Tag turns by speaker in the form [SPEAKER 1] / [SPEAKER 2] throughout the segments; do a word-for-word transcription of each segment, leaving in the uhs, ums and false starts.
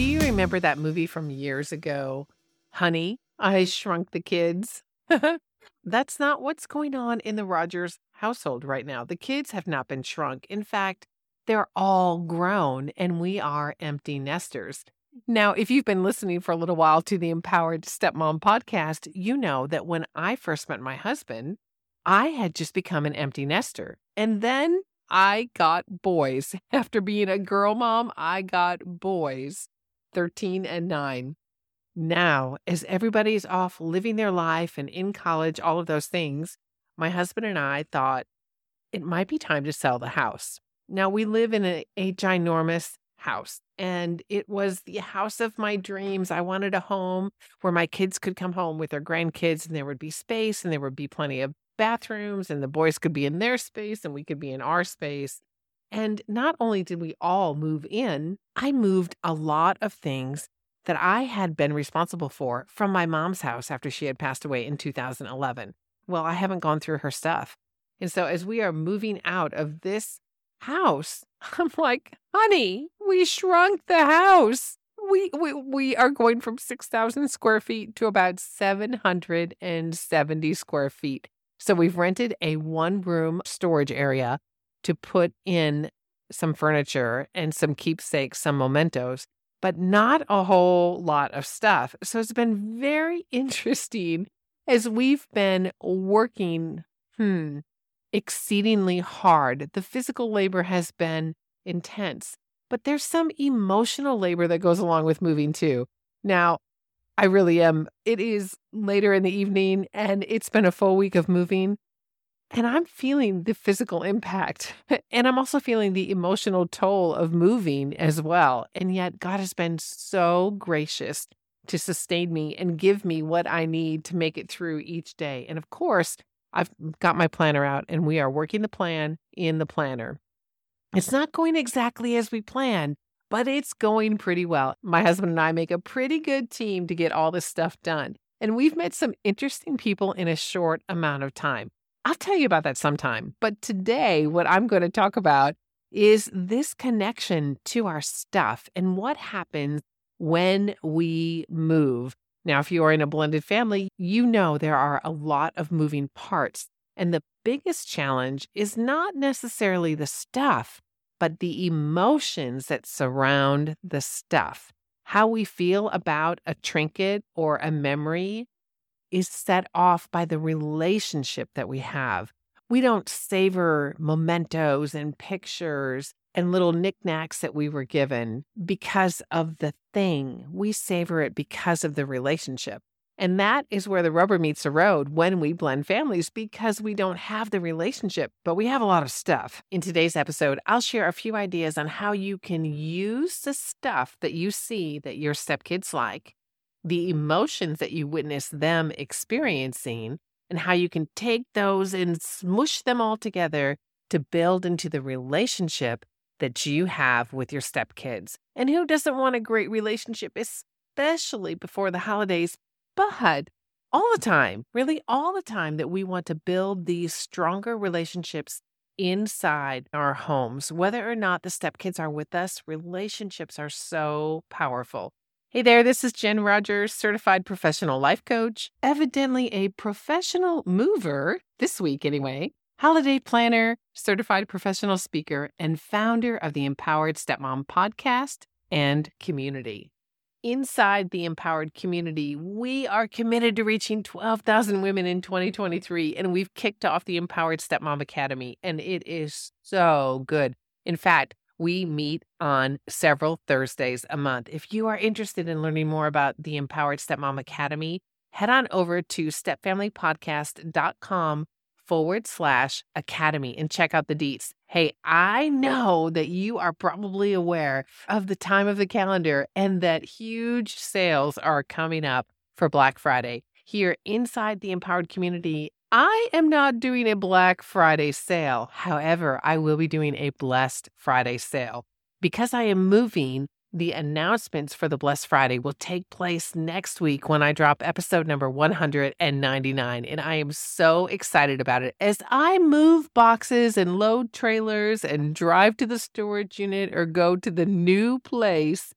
[SPEAKER 1] you remember that movie from years ago, Honey, I Shrunk the Kids? That's not what's going on in the Rogers household right now. The kids have not been shrunk. In fact, they're all grown and we are empty nesters. Now, if you've been listening for a little while to the Empowered Stepmom podcast, you know that when I first met my husband, I had just become an empty nester. And then I got boys. After being a girl mom, I got boys, thirteen and nine. Now, as everybody's off living their life and in college, all of those things, my husband and I thought it might be time to sell the house. Now, we live in a, a ginormous house, and it was the house of my dreams. I wanted a home where my kids could come home with their grandkids, and there would be space, and there would be plenty of bathrooms, and the boys could be in their space, and we could be in our space. And not only did we all move in, I moved a lot of things that I had been responsible for from my mom's house after she had passed away in two thousand eleven. Well, I haven't gone through her stuff. And so as we are moving out of this house, I'm like, honey, we shrunk the house. We we, we are going from six thousand square feet to about seven hundred seventy square feet. So we've rented a one-room storage area to put in some furniture and some keepsakes, some mementos, but not a whole lot of stuff. So it's been very interesting as we've been working, hmm, exceedingly hard. The physical labor has been intense, but there's some emotional labor that goes along with moving too. Now, I really am. It is later in the evening and it's been a full week of moving. And I'm feeling the physical impact. And I'm also feeling the emotional toll of moving as well. And yet God has been so gracious to sustain me and give me what I need to make it through each day. And of course, I've got my planner out and we are working the plan in the planner. It's not going exactly as we planned, but it's going pretty well. My husband and I make a pretty good team to get all this stuff done. And we've met some interesting people in a short amount of time. I'll tell you about that sometime. But today, what I'm going to talk about is this connection to our stuff and what happens when we move. Now, if you are in a blended family, you know there are a lot of moving parts. And the biggest challenge is not necessarily the stuff, but the emotions that surround the stuff. How we feel about a trinket or a memory is set off by the relationship that we have. We don't savor mementos and pictures and little knickknacks that we were given because of the thing. We savor it because of the relationship. And that is where the rubber meets the road when we blend families, because we don't have the relationship, but we have a lot of stuff. In today's episode, I'll share a few ideas on how you can use the stuff that you see that your stepkids like, the emotions that you witness them experiencing, and how you can take those and smush them all together to build into the relationship that you have with your stepkids. And who doesn't want a great relationship, especially before the holidays? But all the time, really all the time, that we want to build these stronger relationships inside our homes. Whether or not the stepkids are with us, relationships are so powerful. Hey there, this is Jen Rogers, certified professional life coach, evidently a professional mover, this week anyway, holiday planner, certified professional speaker, and founder of the Empowered Stepmom podcast and community. Inside the Empowered community, we are committed to reaching twelve thousand women in twenty twenty-three, and we've kicked off the Empowered Stepmom Academy, and it is so good. In fact, we meet on several Thursdays a month. If you are interested in learning more about the Empowered Stepmom Academy, head on over to stepfamilypodcast.com forward slash academy and check out the deets. Hey, I know that you are probably aware of the time of the calendar and that huge sales are coming up for Black Friday. Here inside the Empowered community, I am not doing a Black Friday sale. However, I will be doing a Blessed Friday sale. Because I am moving, the announcements for the Blessed Friday will take place next week when I drop episode number one hundred ninety-nine. And I am so excited about it. As I move boxes and load trailers and drive to the storage unit or go to the new place,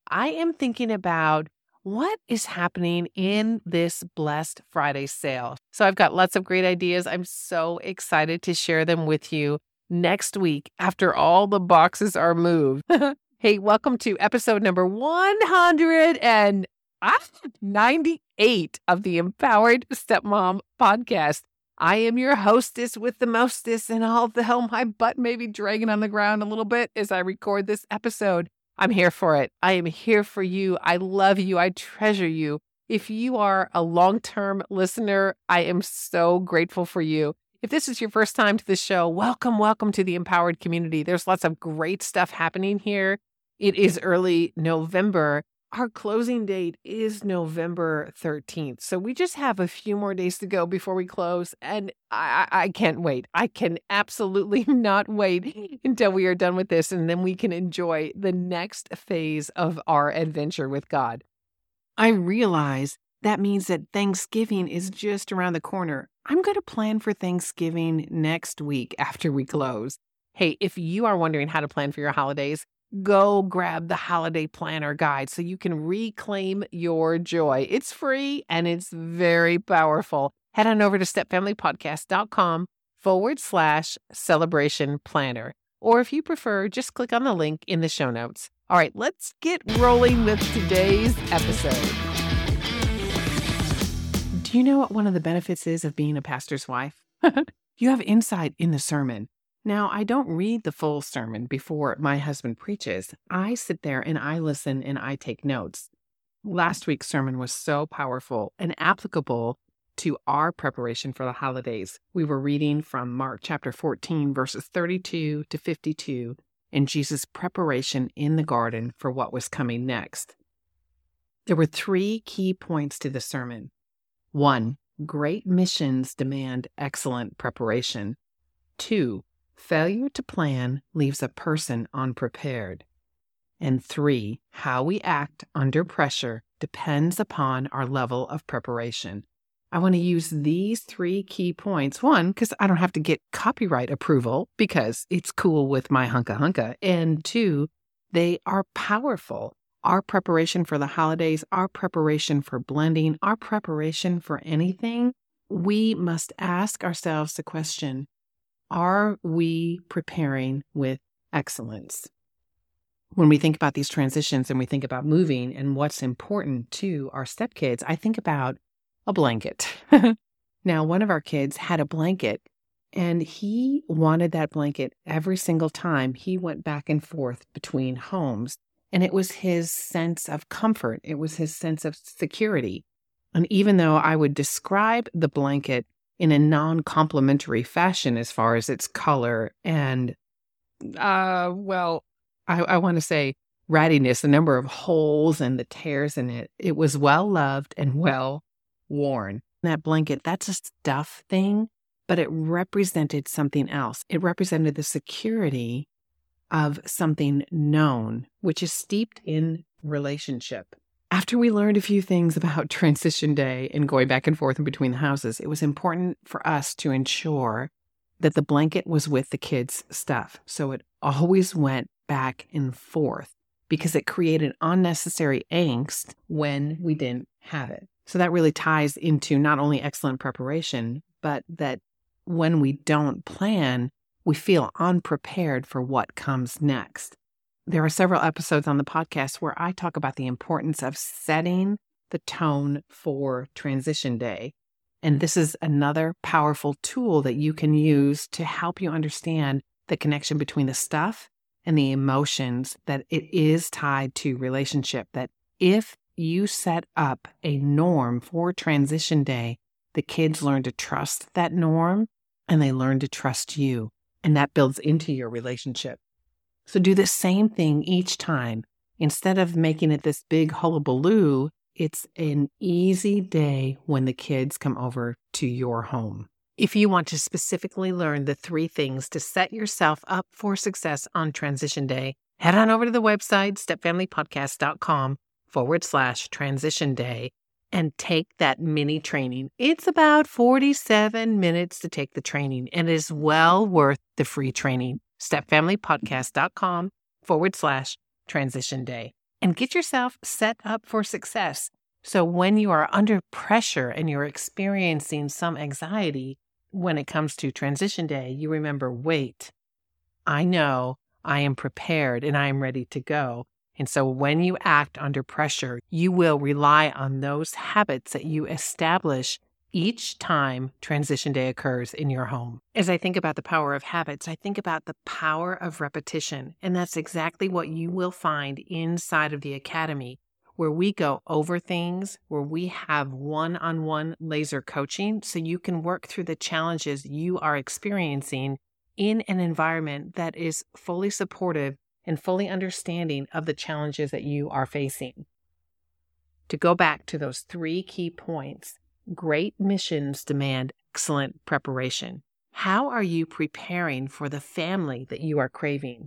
[SPEAKER 1] I am thinking about what is happening in this Blessed Friday sale. So I've got lots of great ideas. I'm so excited to share them with you next week after all the boxes are moved. Hey, welcome to episode number one hundred ninety-eight of the Empowered Stepmom podcast. I am your hostess with the mostest, and although my butt may be dragging on the ground a little bit as I record this episode, I'm here for it. I am here for you. I love you. I treasure you. If you are a long-term listener, I am so grateful for you. If this is your first time to the show, welcome, welcome to the Empowered community. There's lots of great stuff happening here. It is early November. Our closing date is November thirteenth. So we just have a few more days to go before we close. And I, I can't wait. I can absolutely not wait until we are done with this. And then we can enjoy the next phase of our adventure with God. I realize that means that Thanksgiving is just around the corner. I'm going to plan for Thanksgiving next week after we close. Hey, if you are wondering how to plan for your holidays, go grab the Holiday Planner Guide so you can reclaim your joy. It's free and it's very powerful. Head on over to stepfamilypodcast.com forward slash celebration planner. Or if you prefer, just click on the link in the show notes. All right, let's get rolling with today's episode. Do you know what one of the benefits is of being a pastor's wife? You have insight in the sermon. Now, I don't read the full sermon before my husband preaches. I sit there and I listen and I take notes. Last week's sermon was so powerful and applicable to our preparation for the holidays. We were reading from Mark chapter fourteen, verses thirty-two to fifty-two, and Jesus' preparation in the garden for what was coming next. There were three key points to the sermon. One, great missions demand excellent preparation. Two, failure to plan leaves a person unprepared. And three, how we act under pressure depends upon our level of preparation. I want to use these three key points. One, because I don't have to get copyright approval because it's cool with my hunka hunka. And two, they are powerful. Our preparation for the holidays, our preparation for blending, our preparation for anything, we must ask ourselves the question, are we preparing with excellence? When we think about these transitions and we think about moving and what's important to our stepkids, I think about a blanket. Now, one of our kids had a blanket and he wanted that blanket every single time he went back and forth between homes. And it was his sense of comfort. It was his sense of security. And even though I would describe the blanket in a non-complimentary fashion as far as its color and, uh, well, I, I want to say rattiness, the number of holes and the tears in it, it was well-loved and well-worn. That blanket, that's a stuff thing, but it represented something else. It represented the security of something known, which is steeped in relationship. After we learned a few things about transition day and going back and forth in between the houses, it was important for us to ensure that the blanket was with the kids' stuff. So it always went back and forth because it created unnecessary angst when we didn't have it. So that really ties into not only excellent preparation, but that when we don't plan, we feel unprepared for what comes next. There are several episodes on the podcast where I talk about the importance of setting the tone for transition day. And this is another powerful tool that you can use to help you understand the connection between the stuff and the emotions, that it is tied to relationship, that if you set up a norm for transition day, the kids learn to trust that norm and they learn to trust you. And that builds into your relationship. So do the same thing each time. Instead of making it this big hullabaloo, it's an easy day when the kids come over to your home. If you want to specifically learn the three things to set yourself up for success on transition day, head on over to the website, stepfamilypodcast.com forward slash transition day, and take that mini training. It's about forty-seven minutes to take the training and is well worth the free training. stepfamilypodcast.com forward slash transition day. and get yourself set up for success. So when you are under pressure and you're experiencing some anxiety when it comes to transition day, you remember, wait, I know I am prepared and I am ready to go. And so when you act under pressure, you will rely on those habits that you establish each time transition day occurs in your home. As I think about the power of habits, I think about the power of repetition. And that's exactly what you will find inside of the Academy, where we go over things, where we have one-on-one laser coaching so you can work through the challenges you are experiencing in an environment that is fully supportive and fully understanding of the challenges that you are facing. To go back to those three key points, great missions demand excellent preparation. How are you preparing for the family that you are craving?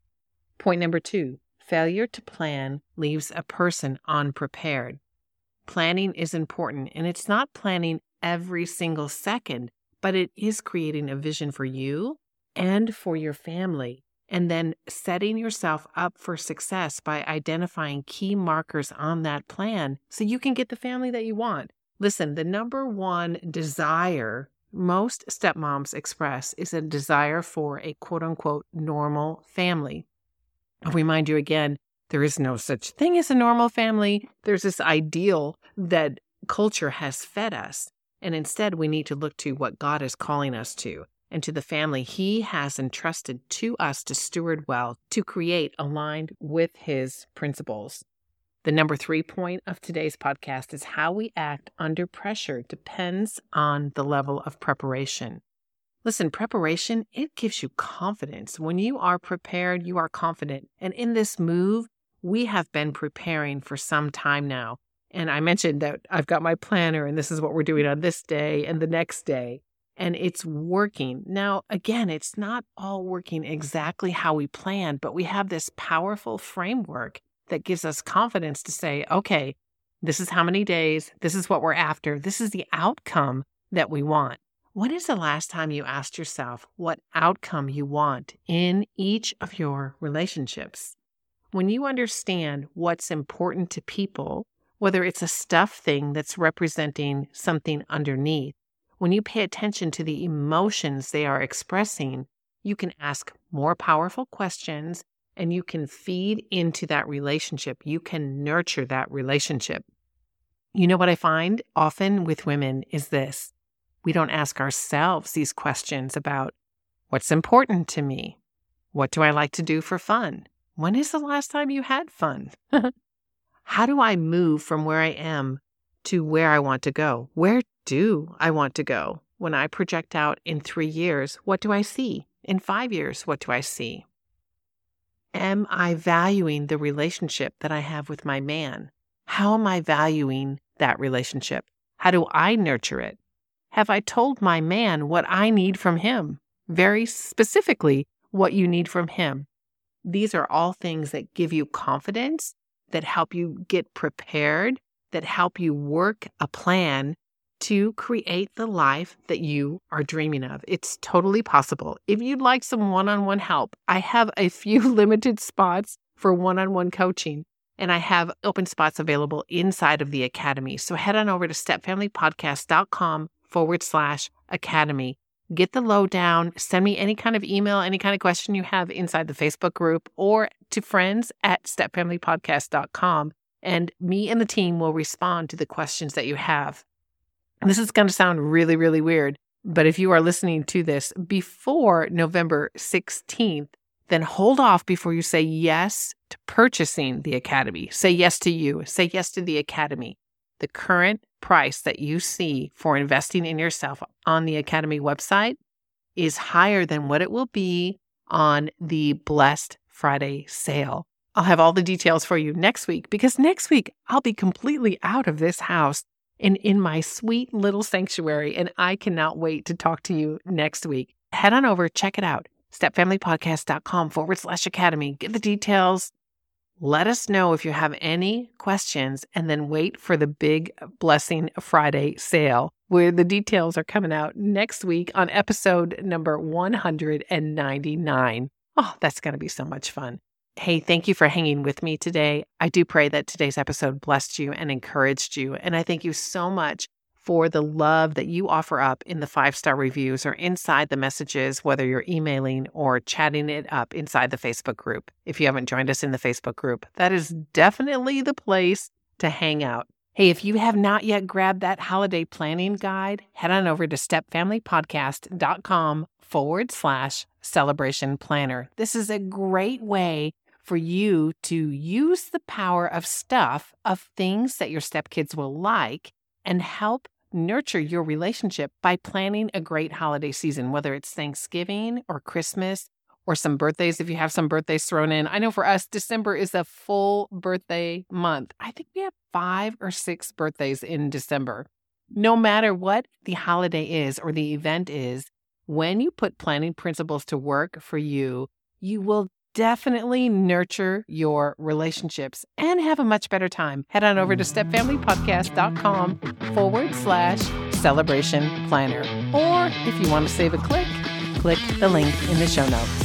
[SPEAKER 1] Point number two, failure to plan leaves a person unprepared. Planning is important, and it's not planning every single second, but it is creating a vision for you and for your family, and then setting yourself up for success by identifying key markers on that plan so you can get the family that you want. Listen, the number one desire most stepmoms express is a desire for a quote-unquote normal family. I'll remind you again, there is no such thing as a normal family. There's this ideal that culture has fed us, and instead we need to look to what God is calling us to, and to the family He has entrusted to us to steward well, to create aligned with His principles. The number three point of today's podcast is how we act under pressure depends on the level of preparation. Listen, preparation, it gives you confidence. When you are prepared, you are confident. And in this move, we have been preparing for some time now. And I mentioned that I've got my planner and this is what we're doing on this day and the next day. And it's working. Now, again, it's not all working exactly how we planned, but we have this powerful framework that gives us confidence to say, okay, this is how many days, this is what we're after, this is the outcome that we want. When is the last time you asked yourself what outcome you want in each of your relationships? When you understand what's important to people, whether it's a stuff thing that's representing something underneath, when you pay attention to the emotions they are expressing, you can ask more powerful questions and you can feed into that relationship. You can nurture that relationship. You know what I find often with women is this. We don't ask ourselves these questions about what's important to me? What do I like to do for fun? When is the last time you had fun? How do I move from where I am to where I want to go? Where do I want to go? When I project out in three years, what do I see? In five years, what do I see? Am I valuing the relationship that I have with my man? How am I valuing that relationship? How do I nurture it? Have I told my man what I need from him? Very specifically, what you need from him. These are all things that give you confidence, that help you get prepared, that help you work a plan to create the life that you are dreaming of. It's totally possible. If you'd like some one-on-one help, I have a few limited spots for one-on-one coaching, and I have open spots available inside of the Academy. So head on over to stepfamilypodcast.com forward slash Academy. Get the lowdown. Send me any kind of email, any kind of question you have inside the Facebook group or to friends at stepfamilypodcast dot com. And me and the team will respond to the questions that you have. And this is going to sound really, really weird, but if you are listening to this before November sixteenth, then hold off before you say yes to purchasing the Academy. Say yes to you. Say yes to the Academy. The current price that you see for investing in yourself on the Academy website is higher than what it will be on the Blessed Friday sale. I'll have all the details for you next week because next week I'll be completely out of this house and in my sweet little sanctuary, and I cannot wait to talk to you next week. Head on over, check it out, stepfamilypodcast.com forward slash academy. Get the details. Let us know if you have any questions, and then wait for the big Blessing Friday sale, where the details are coming out next week on episode number one hundred ninety-nine. Oh, that's going to be so much fun. Hey, thank you for hanging with me today. I do pray that today's episode blessed you and encouraged you. And I thank you so much for the love that you offer up in the five-star reviews or inside the messages, whether you're emailing or chatting it up inside the Facebook group. If you haven't joined us in the Facebook group, that is definitely the place to hang out. Hey, if you have not yet grabbed that holiday planning guide, head on over to stepfamilypodcast.com forward slash celebration planner. This is a great way for you to use the power of stuff, of things that your stepkids will like, and help nurture your relationship by planning a great holiday season, whether it's Thanksgiving or Christmas or some birthdays, if you have some birthdays thrown in. I know for us, December is a full birthday month. I think we have five or six birthdays in December. No matter what the holiday is or the event is, when you put planning principles to work for you, you will definitely nurture your relationships and have a much better time. Head on over to stepfamilypodcast.com forward slash celebration planner. Or if you want to save a click, click the link in the show notes.